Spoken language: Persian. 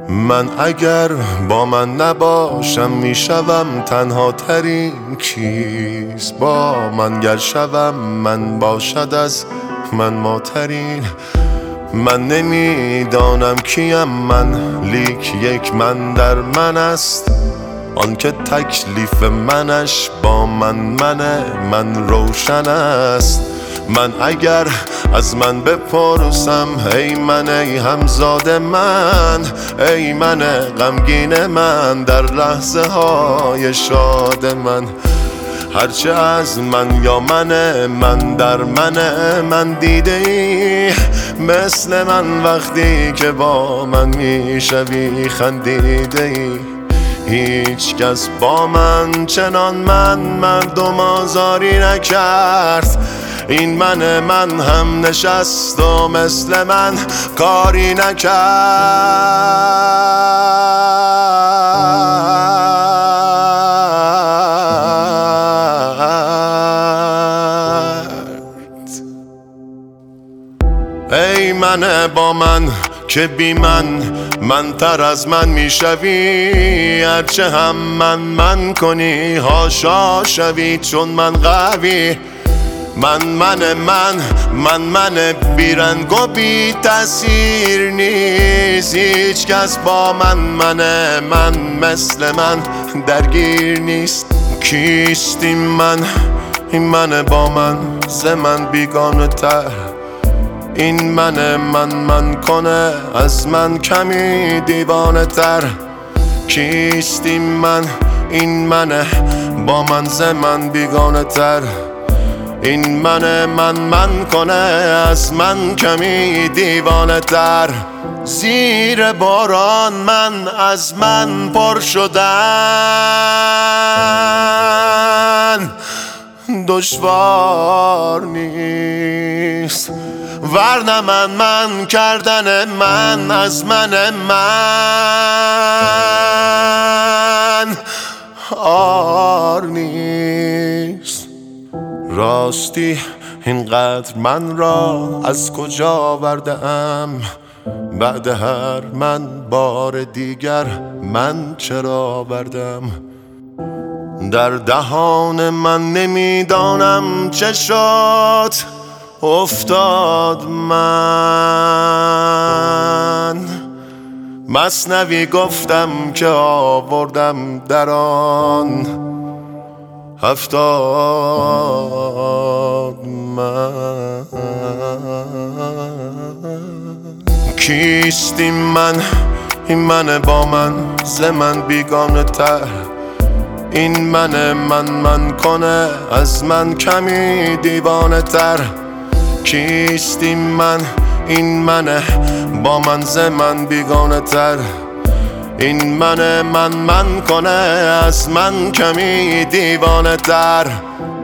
من اگر با من نباشم میشوم تنها ترین کیست، با من گر شوم من باشد از من ماترین. من نمیدانم کیم من، لیک یک من در من است، آنکه تکلیف منش با من روشن است. من اگر از من بپرسم ای من ای همزاد من، ای من غمگین من در لحظه های شاد من، هرچه از من یا من در من دیده ای، مثل من وقتی که با من میشوی خندیده ای. هیچ کس با من چنان مردم آزاری نکرد، این من هم نشست و مثل من کاری نکرد. ای من با من که بی من تر از من میشوی، هرچه هم من کنی هاشا شوی چون من قوی. من بیرنگ و بی تأثیر نیست، هیچ کس با من مثل من درگیر نیست. کیست این من با من ز من بیگانه تر، این من کنه از من کمی دیوانه تر. کیست این من با من ز من بیگانه تر، این من کنه از من کمی دیوانه تر. زیر باران من از من پر شدن دشوار نیست، ورنه من کردن من از من عار نیست. راستی اینقدر من را از کجا آورده‌ام، بعد هر من بار دیگر من چرا آوردم. در دهان من نمیدانم چه شد افتاد من، مثنوی گفتم که آوردم در آن 70 من. کیست این من با من ز من بیگانه تر، این من کنه از من کمی دیوانه تر. کیست این من با من ز من بیگانه تر، این من کنه از من کمی دیوانه تر.